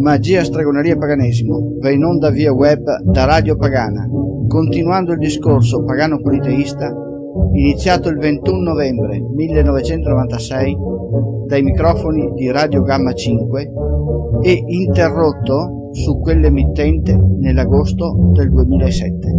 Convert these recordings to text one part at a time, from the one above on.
Magia, stregoneria e paganesimo va in onda via web da Radio Pagana, continuando il discorso pagano-politeista iniziato il 21 novembre 1996 dai microfoni di Radio Gamma 5 e interrotto su quell'emittente nell'agosto del 2007.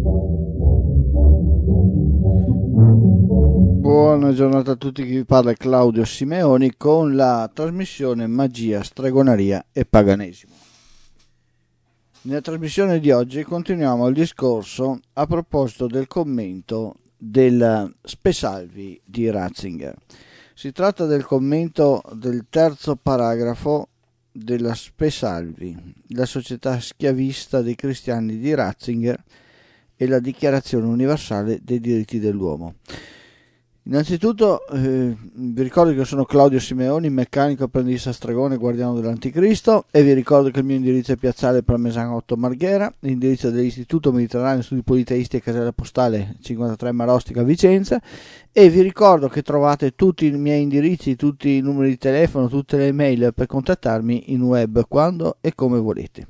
Buona giornata a tutti, chi vi parla è Claudio Simeoni con la trasmissione Magia, stregoneria e paganesimo. Nella trasmissione di oggi continuiamo il discorso a proposito del commento del Spesalvi di Ratzinger. Si tratta del commento del terzo paragrafo della Spesalvi, la società schiavista dei cristiani di Ratzinger e la Dichiarazione universale dei diritti dell'uomo. Innanzitutto vi ricordo che sono Claudio Simeoni, meccanico, apprendista stregone, guardiano dell'Anticristo, e vi ricordo che il mio indirizzo è Piazzale Parmesano 8 Marghera, l'indirizzo dell'Istituto Mediterraneo Studi Politeisti e casella postale 53 Marostica Vicenza, e vi ricordo che trovate tutti i miei indirizzi, tutti i numeri di telefono, tutte le email per contattarmi in web quando e come volete.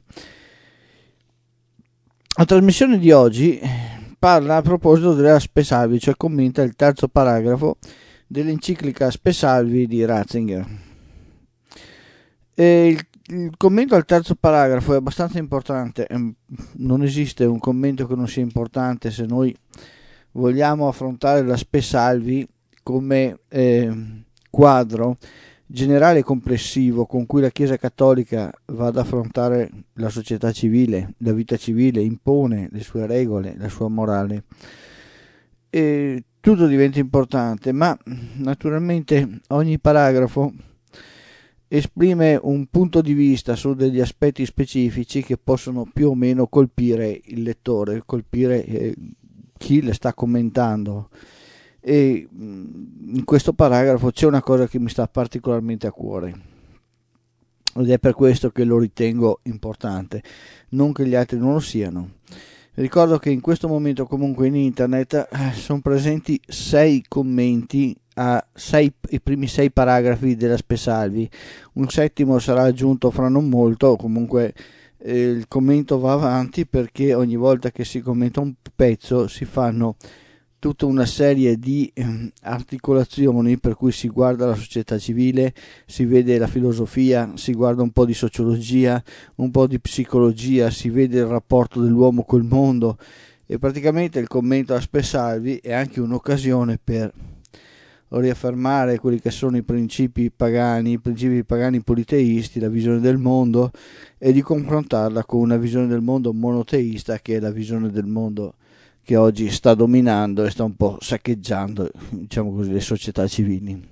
La trasmissione di oggi parla a proposito della Spesalvi, cioè commenta il terzo paragrafo dell'enciclica Spesalvi di Ratzinger. Il commento al terzo paragrafo è abbastanza importante, non esiste un commento che non sia importante se noi vogliamo affrontare la Spesalvi come quadro generale e complessivo con cui la Chiesa Cattolica va ad affrontare la società civile, la vita civile, impone le sue regole, la sua morale. E tutto diventa importante, ma naturalmente ogni paragrafo esprime un punto di vista su degli aspetti specifici che possono più o meno colpire il lettore, colpire chi le sta commentando. E in questo paragrafo c'è una cosa che mi sta particolarmente a cuore ed è per questo che lo ritengo importante, non che gli altri non lo siano. Ricordo che in questo momento comunque in internet sono presenti 6 commenti i primi 6 paragrafi della Spesalvi, un settimo sarà aggiunto fra non molto. Comunque il commento va avanti perché ogni volta che si commenta un pezzo si fanno tutta una serie di articolazioni per cui si guarda la società civile, si vede la filosofia, si guarda un po' di sociologia, un po' di psicologia, si vede il rapporto dell'uomo col mondo, e praticamente il commento a Spesalvi è anche un'occasione per riaffermare quelli che sono i principi pagani politeisti, la visione del mondo, e di confrontarla con una visione del mondo monoteista, che è la visione del mondo che oggi sta dominando e sta un po' saccheggiando, diciamo così, le società civili.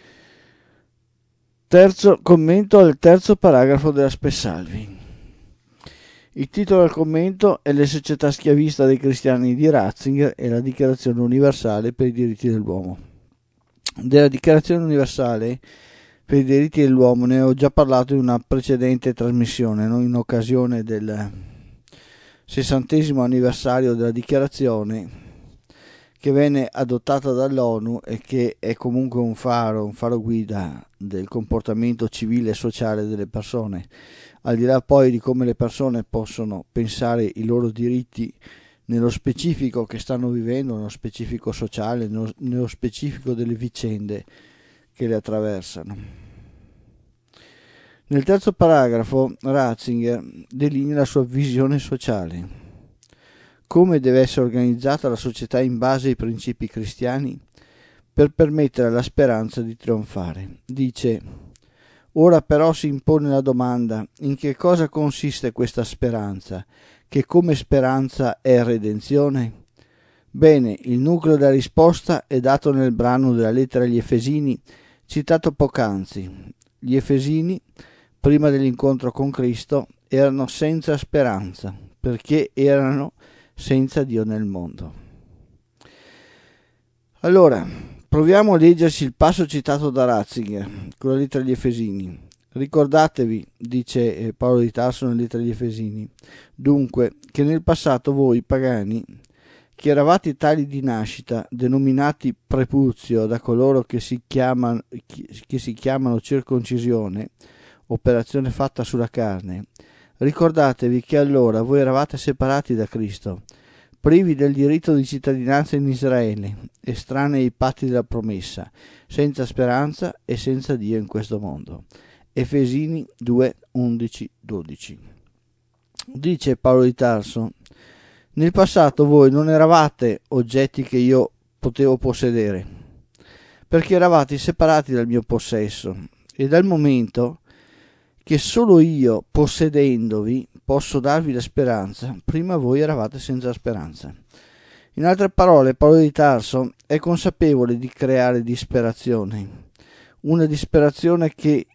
Terzo commento al terzo paragrafo della Spesalvi. Il titolo del commento è Le società schiavista dei cristiani di Ratzinger e la Dichiarazione universale per i diritti dell'uomo. Della Dichiarazione universale per i diritti dell'uomo ne ho già parlato in una precedente trasmissione, no? In occasione del 60° anniversario della dichiarazione, che venne adottata dall'ONU e che è comunque un faro guida del comportamento civile e sociale delle persone, al di là poi di come le persone possono pensare i loro diritti nello specifico che stanno vivendo, nello specifico sociale, nello specifico delle vicende che le attraversano. Nel terzo paragrafo Ratzinger delinea la sua visione sociale. Come deve essere organizzata la società in base ai principi cristiani per permettere alla speranza di trionfare. Dice: ora però si impone la domanda: in che cosa consiste questa speranza, che come speranza è redenzione? Bene, il nucleo della risposta è dato nel brano della lettera agli Efesini citato poc'anzi. Gli Efesini, prima dell'incontro con Cristo, erano senza speranza, perché erano senza Dio nel mondo. Allora, proviamo a leggerci il passo citato da Ratzinger, con la lettera agli Efesini. Ricordatevi, dice Paolo di Tarso nella lettera agli Efesini, dunque, che nel passato voi, pagani, che eravate tali di nascita, denominati prepuzio da coloro che si chiamano circoncisione, operazione fatta sulla carne, ricordatevi che allora voi eravate separati da Cristo, privi del diritto di cittadinanza in Israele, estranei ai patti della promessa, senza speranza e senza Dio in questo mondo. Efesini 2, 11, 12. Dice Paolo di Tarso: nel passato voi non eravate oggetti che io potevo possedere, perché eravate separati dal mio possesso, e dal momento che solo io, possedendovi, posso darvi la speranza, prima voi eravate senza speranza. In altre parole, Paolo di Tarso è consapevole di creare disperazione, una disperazione che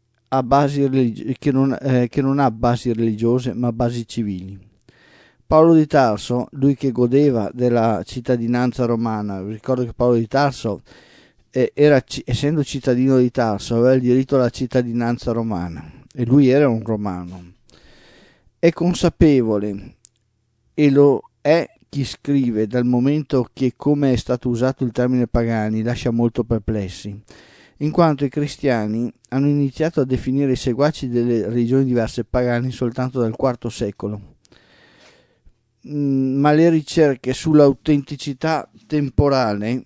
non ha basi religiose ma basi civili. Paolo di Tarso, lui che godeva della cittadinanza romana, ricordo che Paolo di Tarso essendo cittadino di Tarso, aveva il diritto alla cittadinanza romana e lui era un romano. È consapevole, e lo è chi scrive, dal momento che, come è stato usato il termine pagani, lascia molto perplessi, in quanto i cristiani hanno iniziato a definire i seguaci delle religioni diverse pagani soltanto dal IV secolo. Ma le ricerche sull'autenticità temporale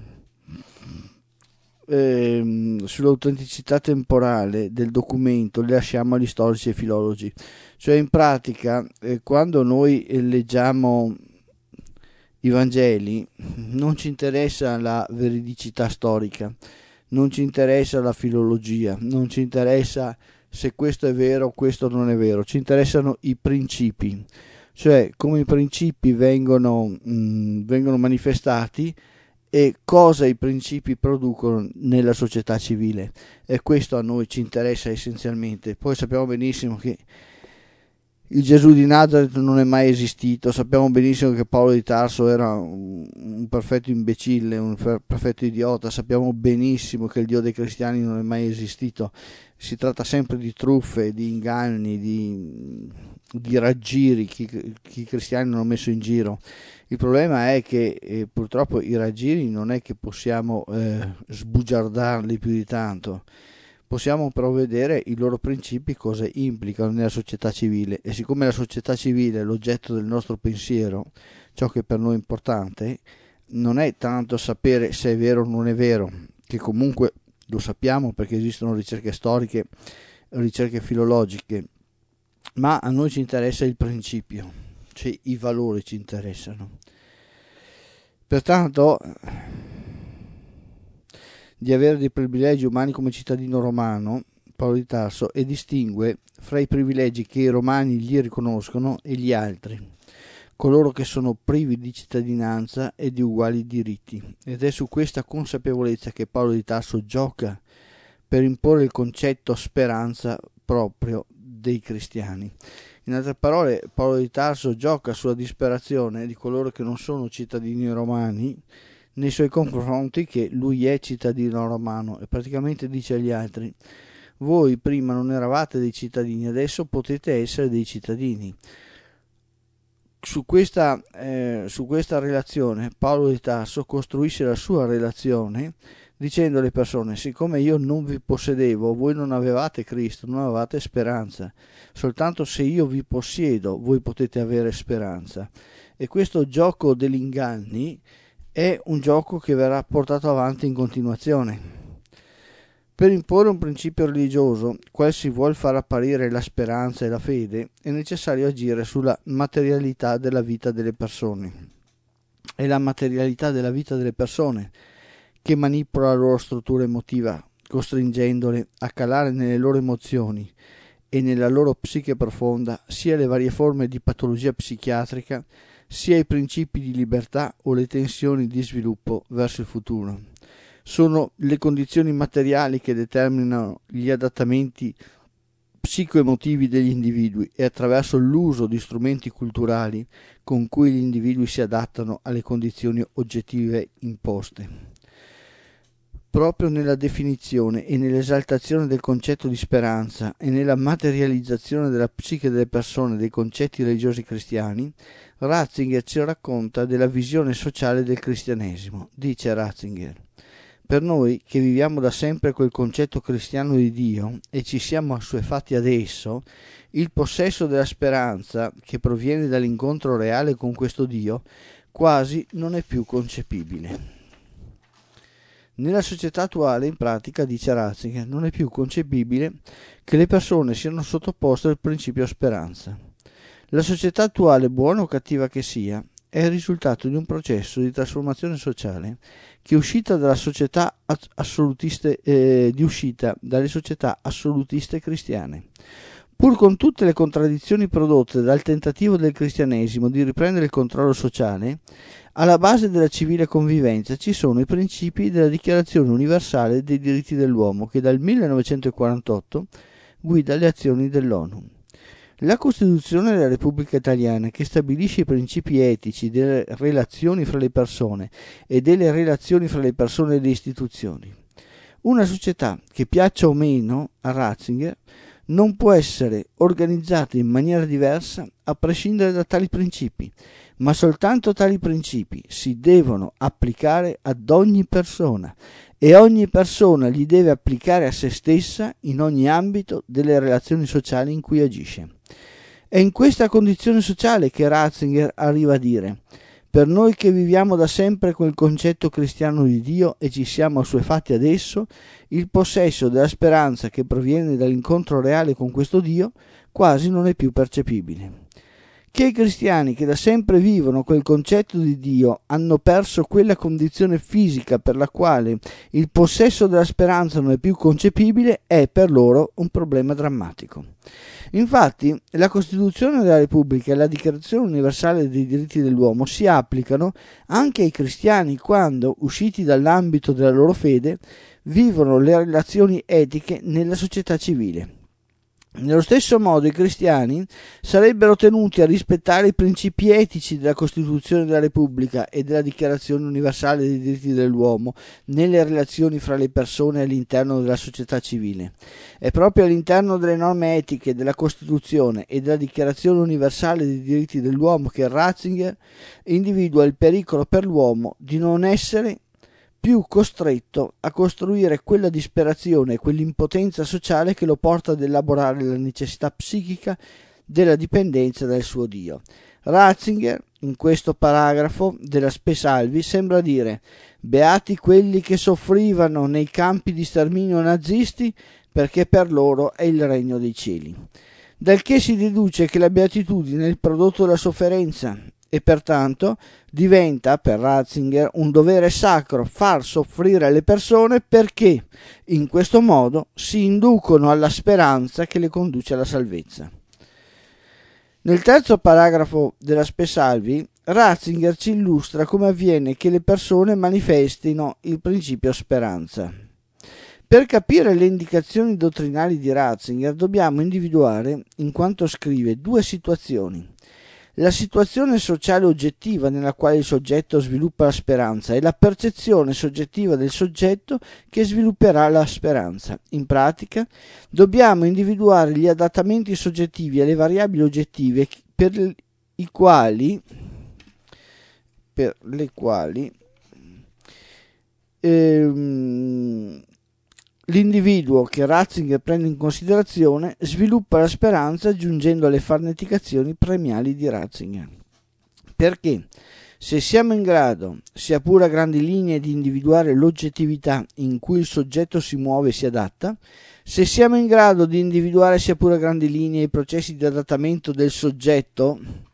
del documento le lasciamo agli storici e filologi. Cioè, in pratica, quando noi leggiamo i Vangeli, non ci interessa la veridicità storica, non ci interessa la filologia, non ci interessa se questo è vero o questo non è vero, ci interessano i principi, cioè come i principi vengono manifestati e cosa i principi producono nella società civile, e questo a noi ci interessa essenzialmente. Poi sappiamo benissimo che il Gesù di Nazareth non è mai esistito, sappiamo benissimo che Paolo di Tarso era un perfetto imbecille, un perfetto idiota, sappiamo benissimo che il Dio dei cristiani non è mai esistito. Si tratta sempre di truffe, di inganni, di raggiri che i cristiani non hanno messo in giro. Il problema è che purtroppo i raggiri non è che possiamo sbugiardarli più di tanto. Possiamo però vedere i loro principi cosa implicano nella società civile, e siccome la società civile è l'oggetto del nostro pensiero, ciò che per noi è importante non è tanto sapere se è vero o non è vero, che comunque lo sappiamo perché esistono ricerche storiche, ricerche filologiche, ma a noi ci interessa il principio, cioè i valori ci interessano. Pertanto, di avere dei privilegi umani come cittadino romano, Paolo di Tarso, e distingue fra i privilegi che i romani gli riconoscono e gli altri, coloro che sono privi di cittadinanza e di uguali diritti. Ed è su questa consapevolezza che Paolo di Tarso gioca per imporre il concetto speranza proprio dei cristiani. In altre parole, Paolo di Tarso gioca sulla disperazione di coloro che non sono cittadini romani nei suoi confronti, che lui è cittadino romano, e praticamente dice agli altri: voi prima non eravate dei cittadini, adesso potete essere dei cittadini. Su questa relazione Paolo di Tarso costruisce la sua relazione dicendo alle persone: siccome io non vi possedevo, voi non avevate Cristo, non avevate speranza, soltanto se io vi possiedo voi potete avere speranza. E questo gioco degli inganni è un gioco che verrà portato avanti in continuazione. Per imporre un principio religioso, qual si vuol far apparire la speranza e la fede, è necessario agire sulla materialità della vita delle persone. È la materialità della vita delle persone che manipola la loro struttura emotiva, costringendole a calare nelle loro emozioni e nella loro psiche profonda sia le varie forme di patologia psichiatrica, sia i principi di libertà o le tensioni di sviluppo verso il futuro. Sono le condizioni materiali che determinano gli adattamenti psicoemotivi degli individui, e attraverso l'uso di strumenti culturali con cui gli individui si adattano alle condizioni oggettive imposte. Proprio nella definizione e nell'esaltazione del concetto di speranza e nella materializzazione della psiche delle persone dei concetti religiosi cristiani, Ratzinger ci racconta della visione sociale del cristianesimo. Dice Ratzinger: Per noi che viviamo da sempre quel concetto cristiano di Dio e ci siamo assuefatti ad esso, il possesso della speranza che proviene dall'incontro reale con questo Dio quasi non è più concepibile. Nella società attuale, in pratica, dice Ratzinger, non è più concepibile che le persone siano sottoposte al principio speranza. La società attuale, buona o cattiva che sia, è il risultato di un processo di trasformazione sociale che uscita dalle società assolutiste cristiane. Pur con tutte le contraddizioni prodotte dal tentativo del cristianesimo di riprendere il controllo sociale, alla base della civile convivenza ci sono i principi della Dichiarazione universale dei diritti dell'uomo che dal 1948 guida le azioni dell'ONU. La Costituzione della Repubblica Italiana, che stabilisce i principi etici delle relazioni fra le persone e delle relazioni fra le persone e le istituzioni. Una società, che piaccia o meno a Ratzinger, non può essere organizzata in maniera diversa a prescindere da tali principi, ma soltanto tali principi si devono applicare ad ogni persona e ogni persona li deve applicare a se stessa in ogni ambito delle relazioni sociali in cui agisce. È in questa condizione sociale che Ratzinger arriva a dire: per noi che viviamo da sempre quel concetto cristiano di Dio e ci siamo assuefatti ad esso, il possesso della speranza che proviene dall'incontro reale con questo Dio quasi non è più percepibile. Che i cristiani che da sempre vivono quel concetto di Dio hanno perso quella condizione fisica per la quale il possesso della speranza non è più concepibile è per loro un problema drammatico. Infatti, la Costituzione della Repubblica e la Dichiarazione universale dei diritti dell'uomo si applicano anche ai cristiani quando, usciti dall'ambito della loro fede, vivono le relazioni etiche nella società civile. Nello stesso modo i cristiani sarebbero tenuti a rispettare i principi etici della Costituzione della Repubblica e della Dichiarazione universale dei diritti dell'uomo nelle relazioni fra le persone all'interno della società civile. È proprio all'interno delle norme etiche della Costituzione e della Dichiarazione universale dei diritti dell'uomo che Ratzinger individua il pericolo per l'uomo di non essere più costretto a costruire quella disperazione e quell'impotenza sociale che lo porta ad elaborare la necessità psichica della dipendenza dal suo Dio. Ratzinger, in questo paragrafo della Spe Salvi, sembra dire: beati quelli che soffrivano nei campi di sterminio nazisti, perché per loro è il regno dei cieli. Dal che si deduce che la beatitudine è il prodotto della sofferenza, e pertanto diventa per Ratzinger un dovere sacro far soffrire le persone, perché in questo modo si inducono alla speranza che le conduce alla salvezza. Nel terzo paragrafo della Spe Salvi, Ratzinger ci illustra come avviene che le persone manifestino il principio speranza. Per capire le indicazioni dottrinali di Ratzinger dobbiamo individuare, in quanto scrive, due situazioni: la situazione sociale oggettiva nella quale il soggetto sviluppa la speranza e la percezione soggettiva del soggetto che svilupperà la speranza. In pratica, dobbiamo individuare gli adattamenti soggettivi alle variabili oggettive per le quali l'individuo che Ratzinger prende in considerazione sviluppa la speranza giungendo alle farneticazioni premiali di Ratzinger. Perché se siamo in grado, sia pure a grandi linee, di individuare l'oggettività in cui il soggetto si muove e si adatta, se siamo in grado di individuare, sia pure a grandi linee, i processi di adattamento del soggetto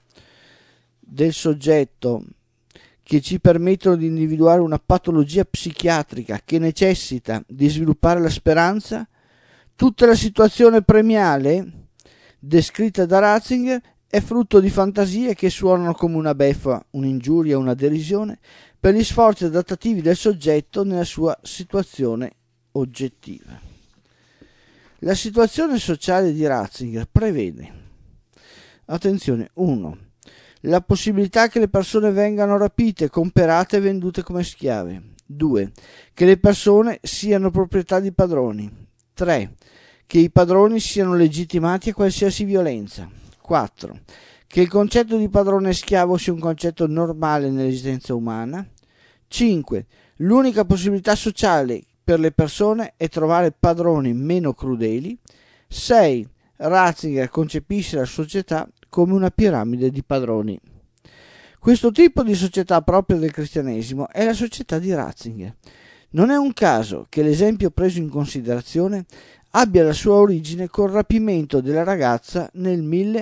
che ci permettono di individuare una patologia psichiatrica che necessita di sviluppare la speranza, tutta la situazione premiale descritta da Ratzinger è frutto di fantasie che suonano come una beffa, un'ingiuria, una derisione per gli sforzi adattativi del soggetto nella sua situazione oggettiva. La situazione sociale di Ratzinger prevede, attenzione, 1. La possibilità che le persone vengano rapite, comperate e vendute come schiave. 2. Che le persone siano proprietà di padroni. 3. Che i padroni siano legittimati a qualsiasi violenza. 4. Che il concetto di padrone e schiavo sia un concetto normale nell'esistenza umana. 5. L'unica possibilità sociale per le persone è trovare padroni meno crudeli. 6. Ratzinger concepisce la società come una piramide di padroni. Questo tipo di società propria del cristianesimo è la società di Ratzinger. Non è un caso che l'esempio preso in considerazione abbia la sua origine col rapimento della ragazza nel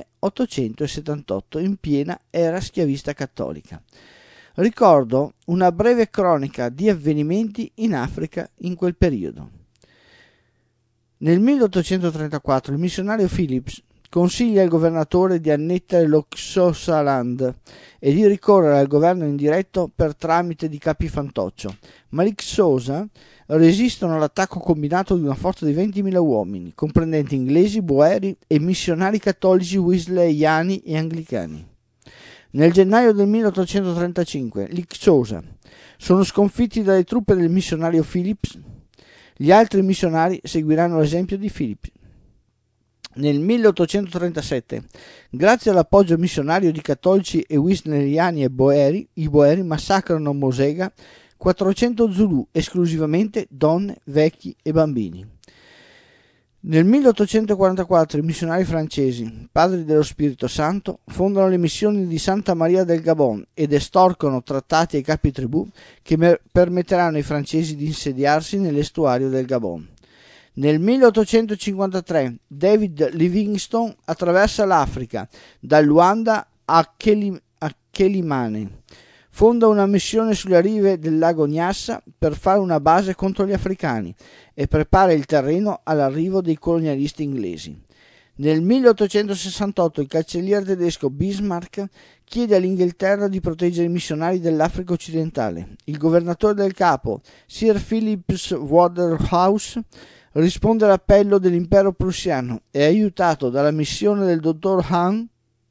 1878 in piena era schiavista cattolica. Ricordo una breve cronaca di avvenimenti in Africa in quel periodo. Nel 1834 il missionario Phillips consiglia al governatore di annettere lo Xhosaland e di ricorrere al governo indiretto per tramite di capi fantoccio, ma gli Xhosa resistono all'attacco combinato di una forza di 20.000 uomini, comprendenti inglesi, boeri e missionari cattolici wesleyani e anglicani. Nel gennaio del 1835 gli Xhosa sono sconfitti dalle truppe del missionario Phillips. Gli altri missionari seguiranno l'esempio di Phillips. Nel 1837, grazie all'appoggio missionario di cattolici e wesleyani e boeri, i boeri massacrano a Mosega 400 Zulu, esclusivamente donne, vecchi e bambini. Nel 1844 i missionari francesi, padri dello Spirito Santo, fondano le missioni di Santa Maria del Gabon ed estorcono trattati ai capi tribù che permetteranno ai francesi di insediarsi nell'estuario del Gabon. Nel 1853 David Livingstone attraversa l'Africa, dal Luanda a Quelimane. Fonda una missione sulle rive del lago Nyassa per fare una base contro gli africani e prepara il terreno all'arrivo dei colonialisti inglesi. Nel 1868 il cancelliere tedesco Bismarck chiede all'Inghilterra di proteggere i missionari dell'Africa occidentale. Il governatore del Capo, Sir Philips Waterhouse, risponde all'appello dell'impero prussiano e, aiutato dalla missione del dottor Hahn,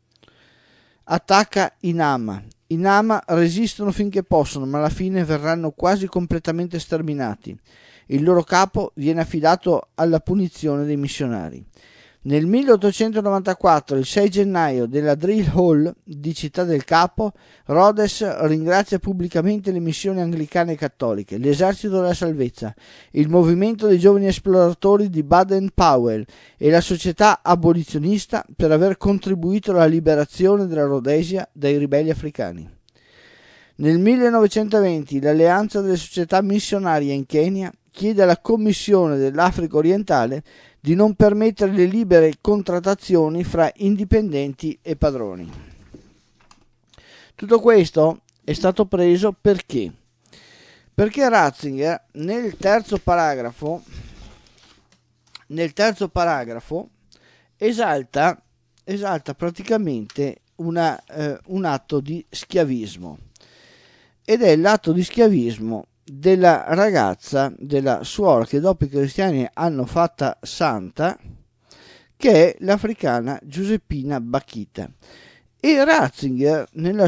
attacca i Nama. I Nama resistono finché possono, ma alla fine verranno quasi completamente sterminati. Il loro capo viene affidato alla punizione dei missionari. Nel 1894, il 6 gennaio, della Drill Hall di Città del Capo, Rhodes ringrazia pubblicamente le missioni anglicane e cattoliche, l'esercito della salvezza, il movimento dei giovani esploratori di Baden-Powell e la società abolizionista per aver contribuito alla liberazione della Rhodesia dai ribelli africani. Nel 1920 l'Alleanza delle Società Missionarie in Kenya chiede alla Commissione dell'Africa Orientale di non permettere le libere contrattazioni fra indipendenti e padroni. Tutto questo è stato preso perché? Perché Ratzinger nel terzo paragrafo esalta praticamente un atto di schiavismo, ed è l'atto di schiavismo della ragazza, della suora che dopo i cristiani hanno fatta santa, che è l'africana Giuseppina Bakhita. E Ratzinger nel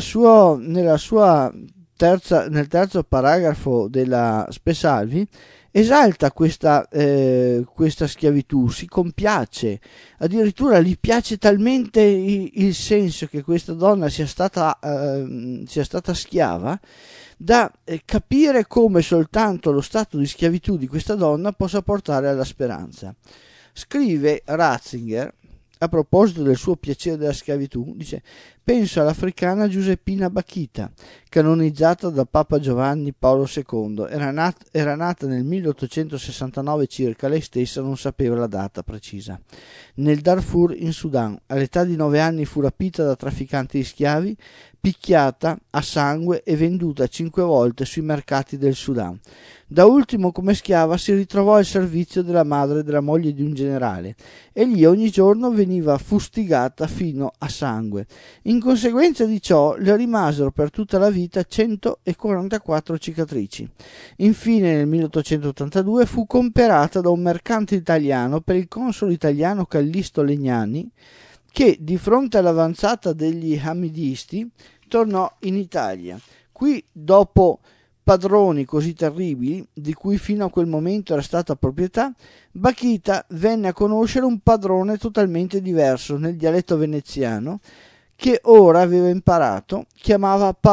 terzo paragrafo della Spesalvi esalta questa schiavitù, si compiace, addirittura gli piace talmente il senso che questa donna sia stata schiava, da capire come soltanto lo stato di schiavitù di questa donna possa portare alla speranza. Scrive Ratzinger a proposito del suo piacere della schiavitù, dice: penso all'africana Giuseppina Bakhita, canonizzata da Papa Giovanni Paolo II. Era nata nel 1869 circa, lei stessa non sapeva la data precisa. Nel Darfur in Sudan, all'età di 9 anni fu rapita da trafficanti di schiavi, picchiata a sangue e venduta 5 volte sui mercati del Sudan. Da ultimo, come schiava, si ritrovò al servizio della madre e della moglie di un generale, e lì ogni giorno veniva fustigata fino a sangue. In conseguenza di ciò le rimasero per tutta la vita 144 cicatrici. Infine nel 1882 fu comperata da un mercante italiano per il console italiano Callisto Legnani, che di fronte all'avanzata degli hamidisti tornò in Italia. Qui, dopo padroni così terribili, di cui fino a quel momento era stata proprietà, Bakhita venne a conoscere un padrone totalmente diverso nel dialetto veneziano, che ora aveva imparato, chiamava Paron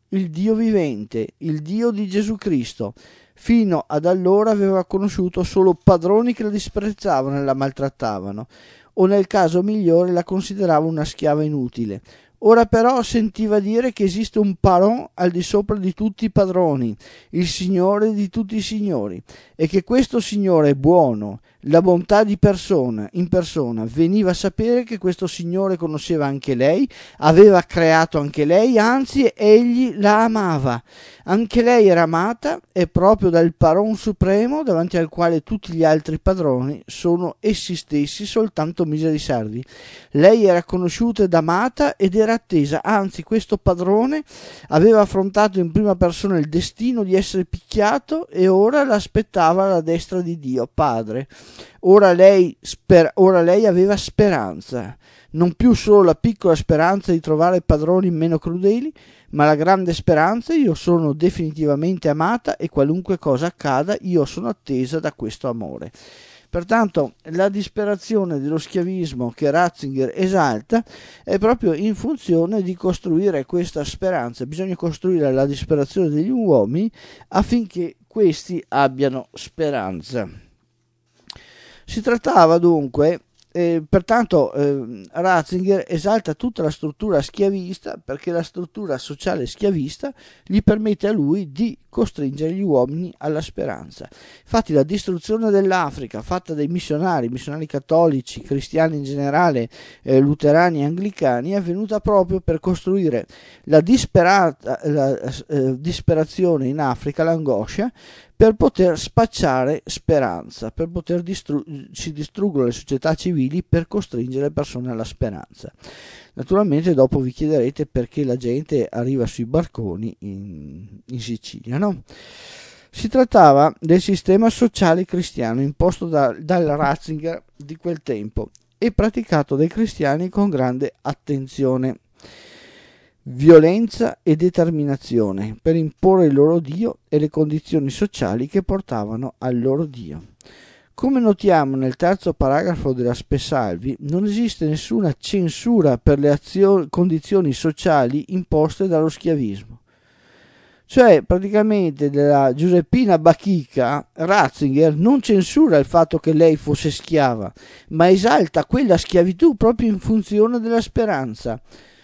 il Dio vivente, il Dio di Gesù Cristo. Fino ad allora aveva conosciuto solo padroni che la disprezzavano e la maltrattavano, o nel caso migliore la consideravano una schiava inutile. Ora però sentiva dire che esiste un Paron al di sopra di tutti i padroni, il Signore di tutti i signori, e che questo Signore è buono, la bontà in persona. Veniva a sapere che questo Signore conosceva anche lei, aveva creato anche lei, anzi egli la amava. Anche lei era amata e proprio dal Paron supremo, davanti al quale tutti gli altri padroni sono essi stessi soltanto miseri servi. Lei era conosciuta ed amata ed era attesa, anzi questo padrone aveva affrontato in prima persona il destino di essere picchiato e ora l'aspettava alla destra di Dio Padre. Ora lei aveva speranza, non più solo la piccola speranza di trovare padroni meno crudeli, ma la grande speranza: io sono definitivamente amata e qualunque cosa accada io sono attesa da questo amore. Pertanto la disperazione dello schiavismo che Ratzinger esalta è proprio in funzione di costruire questa speranza. Bisogna costruire la disperazione degli uomini affinché questi abbiano speranza. Si trattava dunque, pertanto Ratzinger esalta tutta la struttura schiavista, perché la struttura sociale schiavista gli permette a lui di costringere gli uomini alla speranza. Infatti la distruzione dell'Africa fatta dai missionari cattolici, cristiani in generale, luterani e anglicani, è avvenuta proprio per costruire la disperazione in Africa, l'angoscia, per poter spacciare speranza, per poter si distruggono le società civili per costringere le persone alla speranza. Naturalmente dopo vi chiederete perché la gente arriva sui barconi in Sicilia, no? Si trattava del sistema sociale cristiano imposto dal Ratzinger di quel tempo e praticato dai cristiani con grande attenzione, violenza e determinazione per imporre il loro Dio e le condizioni sociali che portavano al loro Dio. Come notiamo nel terzo paragrafo della Spesalvi, non esiste nessuna censura per le condizioni sociali imposte dallo schiavismo. Cioè, praticamente, della Giuseppina Bachica, Ratzinger non censura il fatto che lei fosse schiava, ma esalta quella schiavitù proprio in funzione della speranza.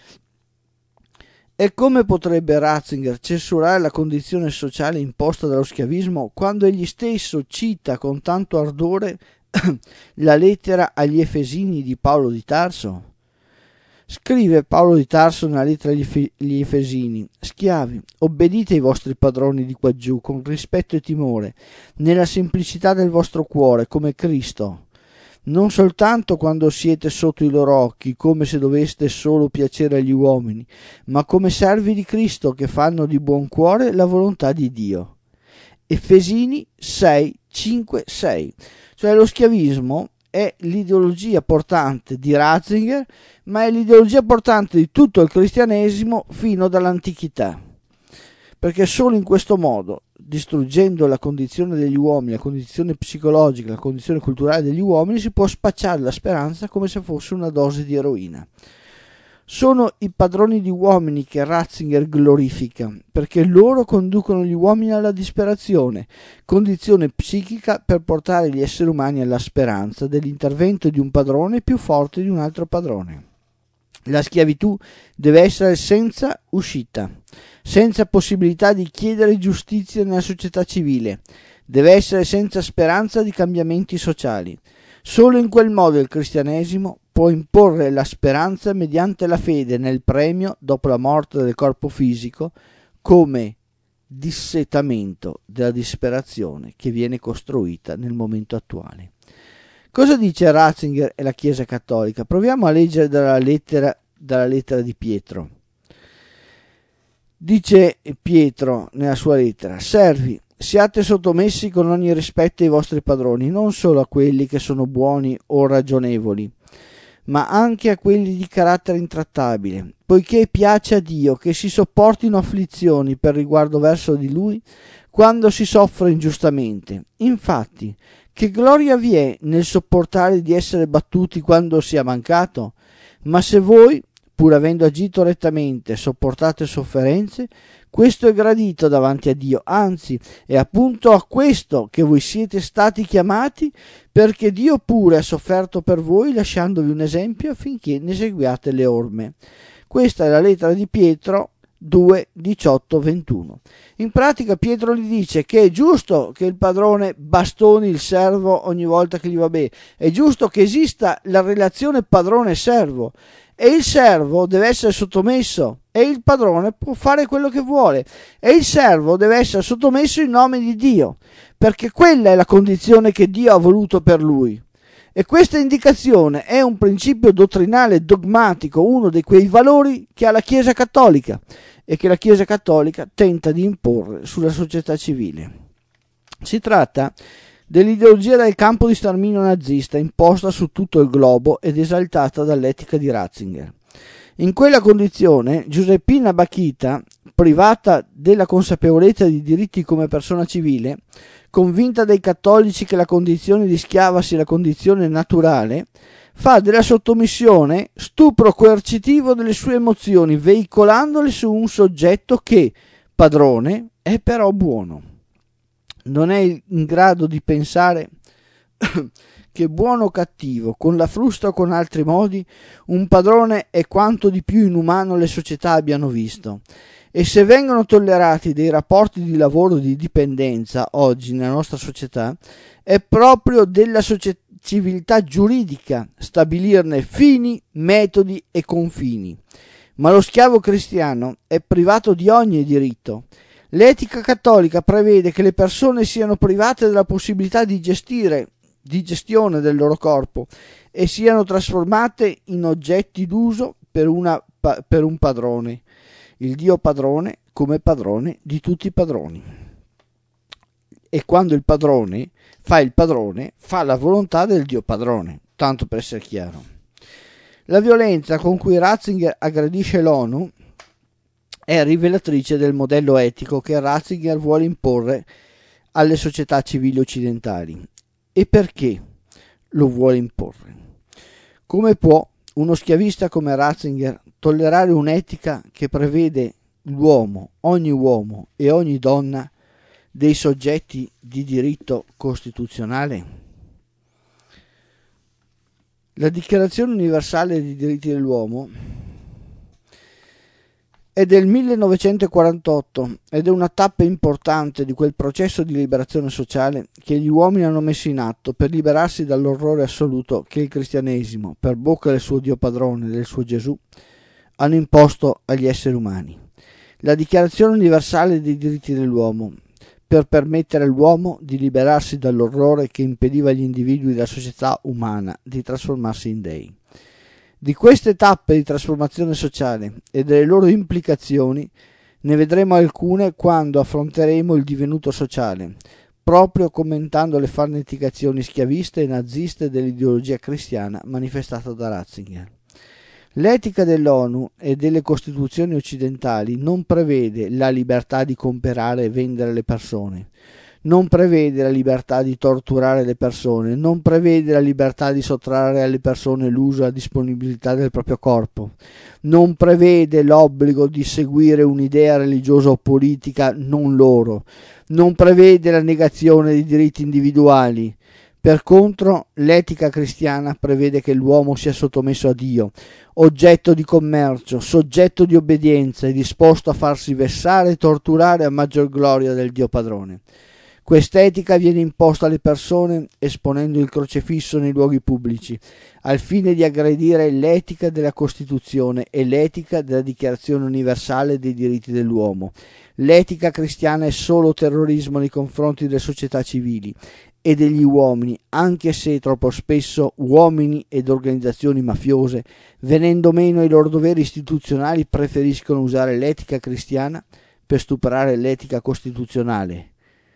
E come potrebbe Ratzinger censurare la condizione sociale imposta dallo schiavismo quando egli stesso cita con tanto ardore la lettera agli Efesini di Paolo di Tarso? Scrive Paolo di Tarso nella lettera agli Efesini: schiavi, obbedite ai vostri padroni di quaggiù con rispetto e timore, nella semplicità del vostro cuore, come Cristo, non soltanto quando siete sotto i loro occhi, come se doveste solo piacere agli uomini, ma come servi di Cristo che fanno di buon cuore la volontà di Dio. Efesini 6, 5, 6. Cioè lo schiavismo è l'ideologia portante di Ratzinger, ma è l'ideologia portante di tutto il cristianesimo fino dall'antichità. Perché solo in questo modo, distruggendo la condizione degli uomini, la condizione psicologica, la condizione culturale degli uomini, si può spacciare la speranza come se fosse una dose di eroina. Sono i padroni di uomini che Ratzinger glorifica, perché loro conducono gli uomini alla disperazione, condizione psichica per portare gli esseri umani alla speranza dell'intervento di un padrone più forte di un altro padrone. La schiavitù deve essere senza uscita, senza possibilità di chiedere giustizia nella società civile, deve essere senza speranza di cambiamenti sociali. Solo in quel modo il cristianesimo può imporre la speranza mediante la fede nel premio dopo la morte del corpo fisico come dissetamento della disperazione che viene costruita nel momento attuale. Cosa dice Ratzinger e la Chiesa Cattolica? Proviamo a leggere dalla lettera di Pietro. Dice Pietro nella sua lettera: servi, siate sottomessi con ogni rispetto ai vostri padroni, non solo a quelli che sono buoni o ragionevoli, ma anche a quelli di carattere intrattabile, poiché piace a Dio che si sopportino afflizioni per riguardo verso di Lui quando si soffre ingiustamente. Infatti, che gloria vi è nel sopportare di essere battuti quando si è mancato? Ma se voi, pur avendo agito rettamente, sopportate sofferenze, questo è gradito davanti a Dio, anzi è appunto a questo che voi siete stati chiamati, perché Dio pure ha sofferto per voi, lasciandovi un esempio affinché ne seguiate le orme. Questa è la lettera di Pietro 2, 18, 21. In pratica Pietro gli dice che è giusto che il padrone bastoni il servo ogni volta che gli va bene, è giusto che esista la relazione padrone-servo, e il servo deve essere sottomesso e il padrone può fare quello che vuole, e il servo deve essere sottomesso in nome di Dio, perché quella è la condizione che Dio ha voluto per lui. E questa indicazione è un principio dottrinale dogmatico, uno di quei valori che ha la Chiesa Cattolica e che la Chiesa Cattolica tenta di imporre sulla società civile. Si tratta dell'ideologia del campo di sterminio nazista imposta su tutto il globo ed esaltata dall'etica di Ratzinger. In quella condizione Giuseppina Bakhita, privata della consapevolezza di diritti come persona civile, convinta dai cattolici che la condizione di schiava sia la condizione naturale, fa della sottomissione stupro coercitivo delle sue emozioni, veicolandole su un soggetto che, padrone, è però buono. Non è in grado di pensare che buono o cattivo, con la frusta o con altri modi, un padrone è quanto di più inumano le società abbiano visto. E se vengono tollerati dei rapporti di lavoro di dipendenza oggi nella nostra società, è proprio della civiltà giuridica stabilirne fini, metodi e confini. Ma lo schiavo cristiano è privato di ogni diritto. L'etica cattolica prevede che le persone siano private della possibilità di gestione del loro corpo e siano trasformate in oggetti d'uso per un padrone, il Dio padrone come padrone di tutti i padroni. E quando il padrone, fa la volontà del Dio padrone, tanto per essere chiaro. La violenza con cui Ratzinger aggredisce l'ONU è rivelatrice del modello etico che Ratzinger vuole imporre alle società civili occidentali. E perché lo vuole imporre? Come può uno schiavista come Ratzinger tollerare un'etica che prevede l'uomo, ogni uomo e ogni donna dei soggetti di diritto costituzionale? La Dichiarazione universale dei diritti dell'uomo è del 1948 ed è una tappa importante di quel processo di liberazione sociale che gli uomini hanno messo in atto per liberarsi dall'orrore assoluto che il cristianesimo, per bocca del suo Dio padrone e del suo Gesù, hanno imposto agli esseri umani. La Dichiarazione universale dei diritti dell'uomo, per permettere all'uomo di liberarsi dall'orrore che impediva agli individui della società umana di trasformarsi in dei. Di queste tappe di trasformazione sociale e delle loro implicazioni ne vedremo alcune quando affronteremo il divenuto sociale, proprio commentando le farneticazioni schiaviste e naziste dell'ideologia cristiana manifestata da Ratzinger. L'etica dell'ONU e delle costituzioni occidentali non prevede la libertà di comprare e vendere le persone, non prevede la libertà di torturare le persone, non prevede la libertà di sottrarre alle persone l'uso e la disponibilità del proprio corpo, non prevede l'obbligo di seguire un'idea religiosa o politica non loro, non prevede la negazione dei diritti individuali. Per contro, l'etica cristiana prevede che l'uomo sia sottomesso a Dio, oggetto di commercio, soggetto di obbedienza e disposto a farsi vessare e torturare a maggior gloria del Dio padrone. Quest'etica viene imposta alle persone esponendo il crocefisso nei luoghi pubblici, al fine di aggredire l'etica della Costituzione e l'etica della Dichiarazione universale dei diritti dell'uomo. L'etica cristiana è solo terrorismo nei confronti delle società civili e degli uomini, anche se troppo spesso uomini ed organizzazioni mafiose, venendo meno ai loro doveri istituzionali, preferiscono usare l'etica cristiana per stuprare l'etica costituzionale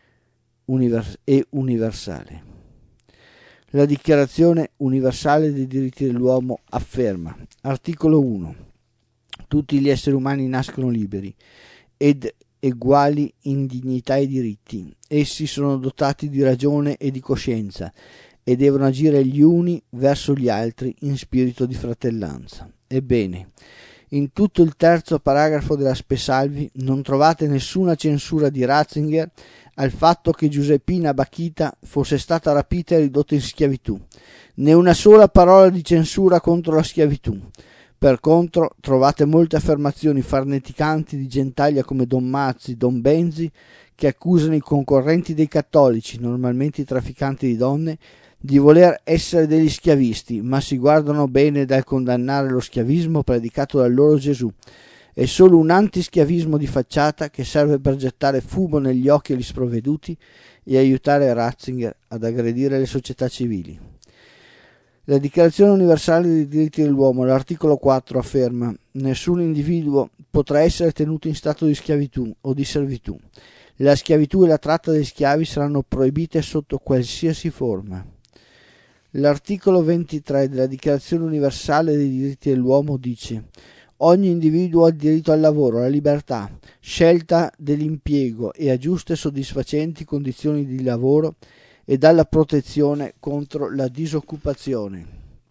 e universale. La Dichiarazione universale dei diritti dell'uomo afferma, articolo 1, tutti gli esseri umani nascono liberi ed eguali in dignità e diritti. Essi sono dotati di ragione e di coscienza e devono agire gli uni verso gli altri in spirito di fratellanza. Ebbene, In tutto il terzo paragrafo della Spesalvi non trovate nessuna censura di Ratzinger al fatto che Giuseppina Bakhita fosse stata rapita e ridotta in schiavitù, né una sola parola di censura contro la schiavitù. Per contro, trovate molte affermazioni farneticanti di gentaglia come Don Mazzi, Don Benzi, che accusano i concorrenti dei cattolici, normalmente i trafficanti di donne, di voler essere degli schiavisti, ma si guardano bene dal condannare lo schiavismo predicato dal loro Gesù. È solo un antischiavismo di facciata che serve per gettare fumo negli occhi agli sprovveduti e aiutare Ratzinger ad aggredire le società civili. La Dichiarazione universale dei diritti dell'uomo, l'articolo 4, afferma: nessun individuo potrà essere tenuto in stato di schiavitù o di servitù. La schiavitù e la tratta degli schiavi saranno proibite sotto qualsiasi forma. L'articolo 23 della Dichiarazione universale dei diritti dell'uomo dice: ogni individuo ha il diritto al lavoro, alla libertà, scelta dell'impiego e a giuste e soddisfacenti condizioni di lavoro e dalla protezione contro la disoccupazione.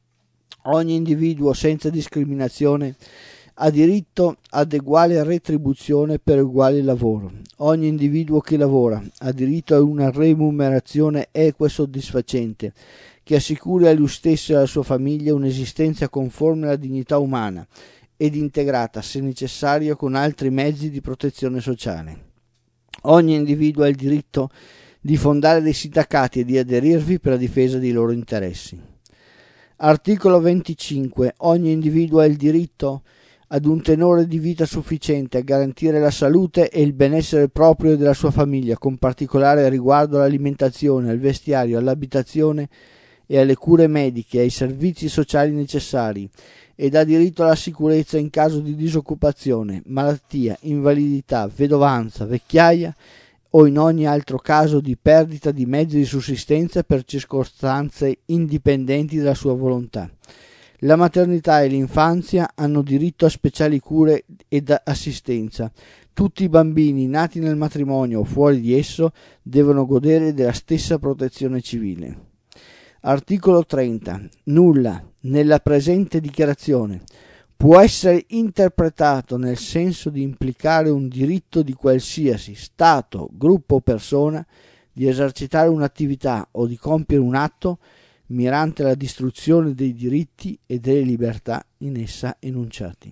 Ogni individuo senza discriminazione ha diritto ad uguale retribuzione per uguale lavoro. Ogni individuo che lavora ha diritto a una remunerazione equa e soddisfacente che assicuri a lui stesso e alla sua famiglia un'esistenza conforme alla dignità umana ed integrata, se necessario, con altri mezzi di protezione sociale. Ogni individuo ha il diritto di fondare dei sindacati e di aderirvi per la difesa dei loro interessi. Articolo 25. Ogni individuo ha il diritto ad un tenore di vita sufficiente a garantire la salute e il benessere proprio e della sua famiglia, con particolare riguardo all'alimentazione, al vestiario, all'abitazione e alle cure mediche, ai servizi sociali necessari, ed ha diritto alla sicurezza in caso di disoccupazione, malattia, invalidità, vedovanza, vecchiaia o in ogni altro caso di perdita di mezzi di sussistenza per circostanze indipendenti dalla sua volontà. La maternità e l'infanzia hanno diritto a speciali cure ed assistenza. Tutti i bambini nati nel matrimonio o fuori di esso devono godere della stessa protezione civile. Articolo 30. Nulla nella presente dichiarazione può essere interpretato nel senso di implicare un diritto di qualsiasi Stato, gruppo o persona di esercitare un'attività o di compiere un atto mirante alla distruzione dei diritti e delle libertà in essa enunciati.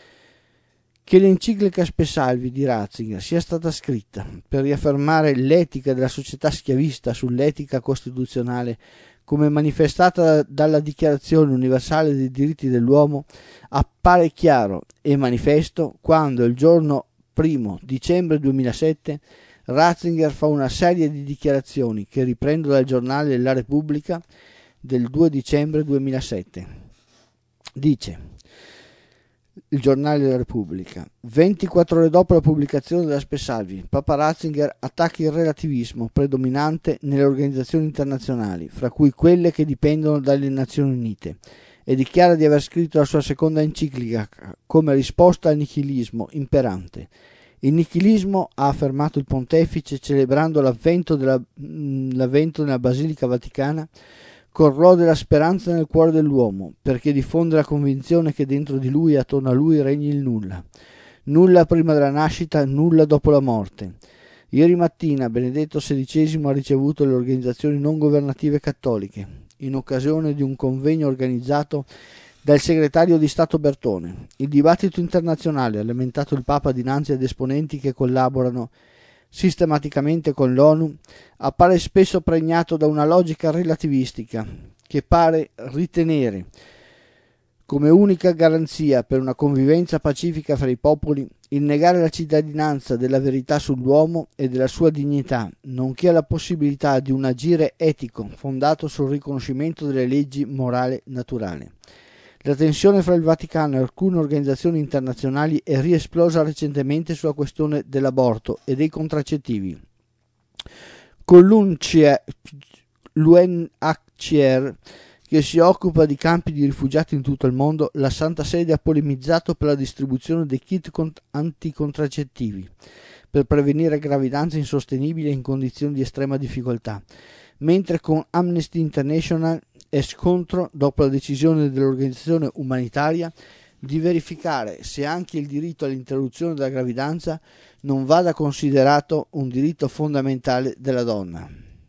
Che l'enciclica Spesalvi di Ratzinger sia stata scritta per riaffermare l'etica della società schiavista sull'etica costituzionale come manifestata dalla Dichiarazione universale dei diritti dell'uomo appare chiaro e manifesto quando il giorno 1 dicembre 2007 Ratzinger fa una serie di dichiarazioni che riprendo dal giornale La Repubblica del 2 dicembre 2007. Dice il giornale della Repubblica: 24 ore dopo la pubblicazione della Spesalvi, Papa Ratzinger attacca il relativismo predominante nelle organizzazioni internazionali, fra cui quelle che dipendono dalle Nazioni Unite, e dichiara di aver scritto la sua seconda enciclica come risposta al nichilismo imperante. Il nichilismo, ha affermato il pontefice celebrando l'avvento nella Basilica Vaticana, corrode la speranza nel cuore dell'uomo, perché diffonde la convinzione che dentro di lui e attorno a lui regni il nulla. Nulla prima della nascita, nulla dopo la morte. Ieri mattina Benedetto XVI ha ricevuto le organizzazioni non governative cattoliche, in occasione di un convegno organizzato dal segretario di Stato Bertone. Il dibattito internazionale, ha lamentato il Papa dinanzi ad esponenti che collaborano sistematicamente con l'ONU, appare spesso pregnato da una logica relativistica che pare ritenere come unica garanzia per una convivenza pacifica fra i popoli il negare la cittadinanza della verità sull'uomo e della sua dignità, nonché la possibilità di un agire etico fondato sul riconoscimento delle leggi morale naturale. La tensione fra il Vaticano e alcune organizzazioni internazionali è riesplosa recentemente sulla questione dell'aborto e dei contraccettivi. Con l'UNHCR, che si occupa di campi di rifugiati in tutto il mondo, la Santa Sede ha polemizzato per la distribuzione dei kit anticontrazzettivi per prevenire gravidanze insostenibili e in condizioni di estrema difficoltà, mentre con Amnesty International è scontro dopo la decisione dell'organizzazione umanitaria di verificare se anche il diritto all'interruzione della gravidanza non vada considerato un diritto fondamentale della donna.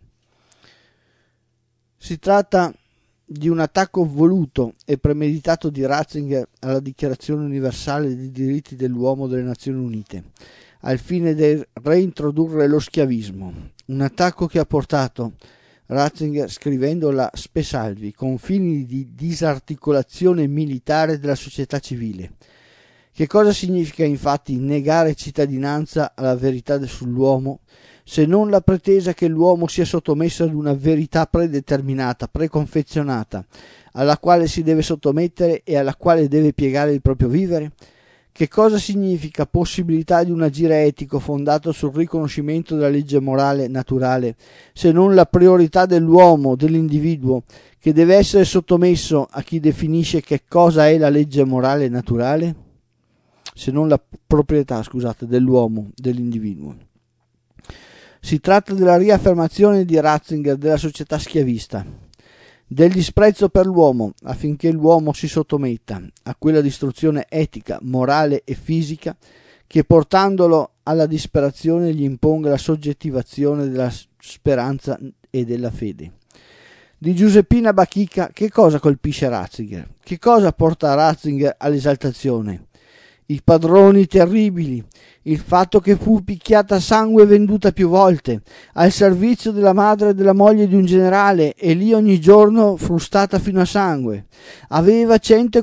Si tratta di un attacco voluto e premeditato di Ratzinger alla Dichiarazione universale dei diritti dell'uomo delle Nazioni Unite, al fine di reintrodurre lo schiavismo, un attacco che ha portato Ratzinger, scrivendo la Spe Salvi, con fini di disarticolazione militare della società civile. Che cosa significa infatti negare cittadinanza alla verità sull'uomo, se non la pretesa che l'uomo sia sottomesso ad una verità predeterminata, preconfezionata, alla quale si deve sottomettere e alla quale deve piegare il proprio vivere? Che cosa significa possibilità di un agire etico fondato sul riconoscimento della legge morale naturale, se non la priorità dell'uomo, dell'individuo, che deve essere sottomesso a chi definisce che cosa è la legge morale naturale? Se non la proprietà, dell'uomo, dell'individuo. Si tratta della riaffermazione di Ratzinger della società schiavista, del disprezzo per l'uomo affinché l'uomo si sottometta a quella distruzione etica, morale e fisica che, portandolo alla disperazione, gli imponga la soggettivazione della speranza e della fede. Di Giuseppina Bachica che cosa colpisce Ratzinger? Che cosa porta Ratzinger all'esaltazione? I padroni terribili, il fatto che fu picchiata a sangue e venduta più volte, al servizio della madre e della moglie di un generale, e lì ogni giorno frustata fino a sangue. Aveva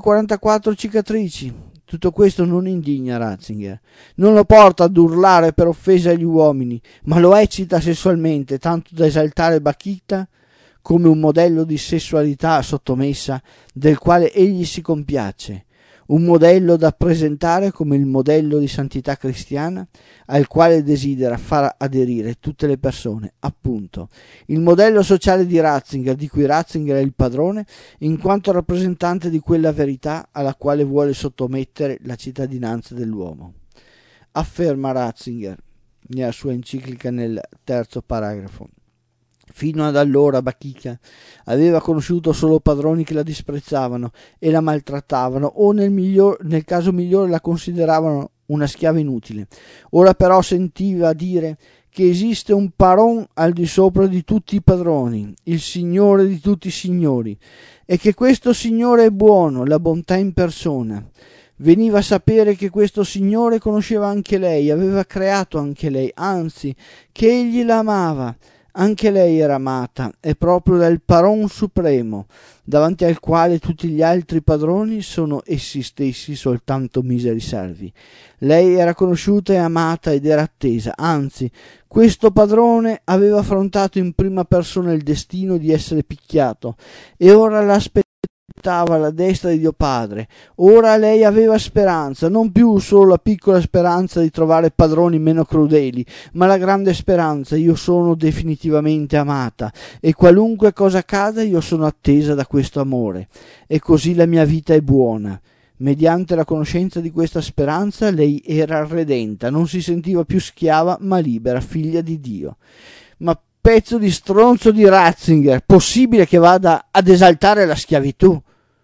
144 cicatrici. Tutto questo non indigna Ratzinger, non lo porta ad urlare per offesa agli uomini, ma lo eccita sessualmente, tanto da esaltare Bakhita come un modello di sessualità sottomessa del quale egli si compiace. Un modello da presentare come il modello di santità cristiana al quale desidera far aderire tutte le persone, appunto. Il modello sociale di Ratzinger, di cui Ratzinger è il padrone, in quanto rappresentante di quella verità alla quale vuole sottomettere la cittadinanza dell'uomo. Afferma Ratzinger nella sua enciclica nel terzo paragrafo. Fino ad allora Bakhita aveva conosciuto solo padroni che la disprezzavano e la maltrattavano o nel caso migliore la consideravano una schiava inutile. Ora però sentiva dire che esiste un paron al di sopra di tutti i padroni, il Signore di tutti i signori, e che questo Signore è buono, la bontà in persona. Veniva a sapere che questo Signore conosceva anche lei, aveva creato anche lei, anzi che egli la amava. Anche lei era amata, e proprio dal Paron Supremo, davanti al quale tutti gli altri padroni sono essi stessi soltanto miseri servi. Lei era conosciuta e amata ed era attesa, anzi, questo padrone aveva affrontato in prima persona il destino di essere picchiato, e ora l'aspettava alla destra di Dio Padre. Ora lei aveva speranza, non più solo la piccola speranza di trovare padroni meno crudeli, ma la grande speranza: io sono definitivamente amata e qualunque cosa accada io sono attesa da questo amore, e così la mia vita è buona. Mediante la conoscenza di questa speranza lei era redenta, non si sentiva più schiava ma libera, figlia di Dio. Ma pezzo di stronzo di Ratzinger, possibile che vada ad esaltare la schiavitù?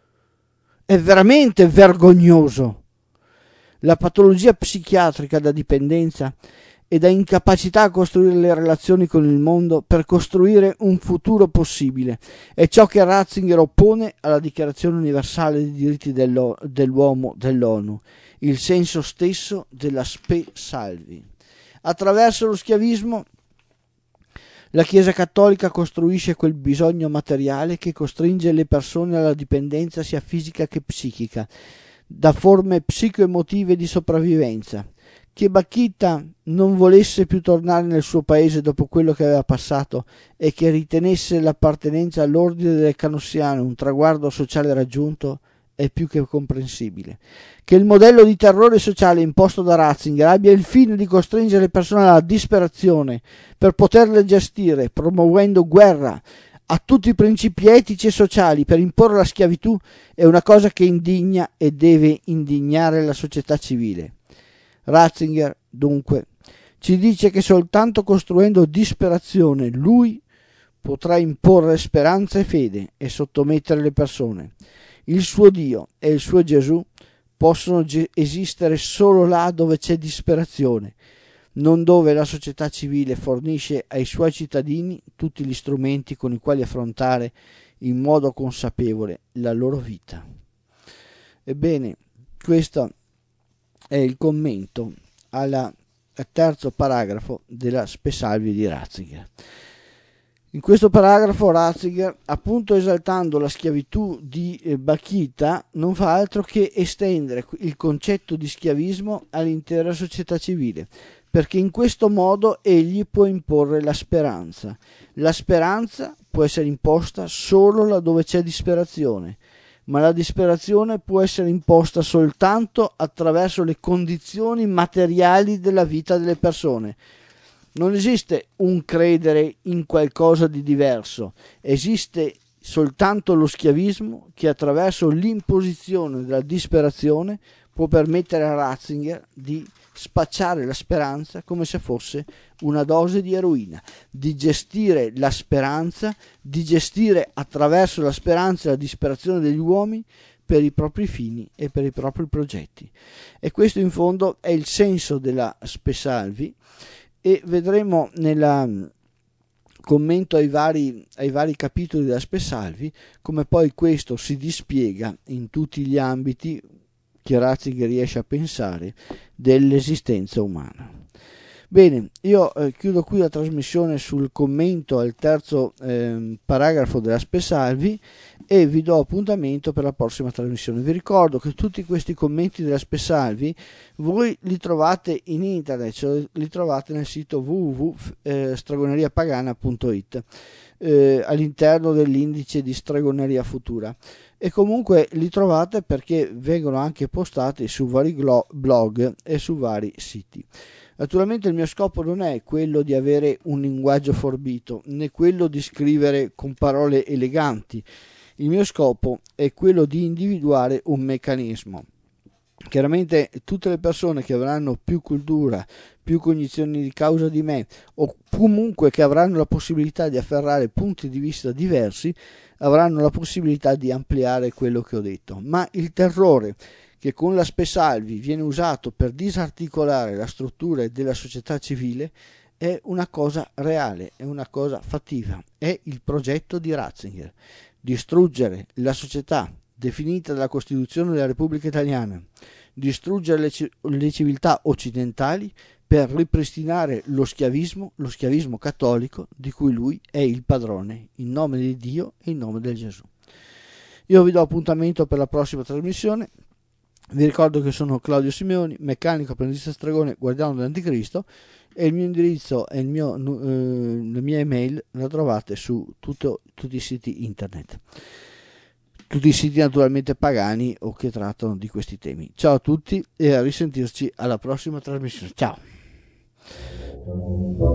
È veramente vergognoso. La patologia psichiatrica da dipendenza e da incapacità a costruire le relazioni con il mondo per costruire un futuro possibile è ciò che Ratzinger oppone alla Dichiarazione universale dei diritti dell'uomo dell'ONU, il senso stesso della Spe Salvi. Attraverso lo schiavismo la Chiesa Cattolica costruisce quel bisogno materiale che costringe le persone alla dipendenza sia fisica che psichica, da forme psicoemotive di sopravvivenza. Che Bakhita non volesse più tornare nel suo paese dopo quello che aveva passato e che ritenesse l'appartenenza all'ordine delle Canossiane un traguardo sociale raggiunto è più che comprensibile. Che il modello di terrore sociale imposto da Ratzinger abbia il fine di costringere le persone alla disperazione per poterle gestire, promuovendo guerra a tutti i principi etici e sociali per imporre la schiavitù, è una cosa che indigna e deve indignare la società civile. Ratzinger, dunque, ci dice che soltanto costruendo disperazione lui potrà imporre speranza e fede e sottomettere le persone. Il suo Dio e il suo Gesù possono esistere solo là dove c'è disperazione, non dove la società civile fornisce ai suoi cittadini tutti gli strumenti con i quali affrontare in modo consapevole la loro vita. Ebbene, questo è il commento al terzo paragrafo della Spe Salvi di Ratzinger. In questo paragrafo Ratzinger, appunto esaltando la schiavitù di Bakhita, non fa altro che estendere il concetto di schiavismo all'intera società civile, perché in questo modo egli può imporre la speranza. La speranza può essere imposta solo laddove c'è disperazione, ma la disperazione può essere imposta soltanto attraverso le condizioni materiali della vita delle persone. Non esiste un credere in qualcosa di diverso, esiste soltanto lo schiavismo che attraverso l'imposizione della disperazione può permettere a Ratzinger di spacciare la speranza come se fosse una dose di eroina, di gestire la speranza, di gestire attraverso la speranza la disperazione degli uomini per i propri fini e per i propri progetti. E questo in fondo è il senso della Spe Salvi, e vedremo nel commento ai vari capitoli della Spe Salvi come poi questo si dispiega in tutti gli ambiti che Ratzinger riesce a pensare dell'esistenza umana. Bene, io chiudo qui la trasmissione sul commento al terzo paragrafo della Spe Salvi e vi do appuntamento per la prossima trasmissione. Vi ricordo che tutti questi commenti della Spe Salvi voi li trovate in internet, cioè li trovate nel sito www.stregoneriapagana.it all'interno dell'indice di Stregoneria Futura, e comunque li trovate perché vengono anche postati su vari blog e su vari siti. Naturalmente il mio scopo non è quello di avere un linguaggio forbito, né quello di scrivere con parole eleganti. Il mio scopo è quello di individuare un meccanismo. Chiaramente tutte le persone che avranno più cultura, più cognizioni di causa di me, o comunque che avranno la possibilità di afferrare punti di vista diversi, avranno la possibilità di ampliare quello che ho detto. Ma il terrore che con la Spe Salvi viene usato per disarticolare la struttura della società civile è una cosa reale, è una cosa fattiva, è il progetto di Ratzinger: distruggere la società definita dalla Costituzione della Repubblica Italiana, distruggere le civiltà occidentali per ripristinare lo schiavismo cattolico di cui lui è il padrone, in nome di Dio e in nome del Gesù. Io vi do appuntamento per la prossima trasmissione. Vi ricordo che sono Claudio Simeoni, meccanico, apprendista stregone, guardiano dell'Anticristo, e il mio indirizzo e la mia email la trovate su tutti i siti internet, tutti i siti naturalmente pagani o che trattano di questi temi. Ciao a tutti e a risentirci alla prossima trasmissione. Ciao.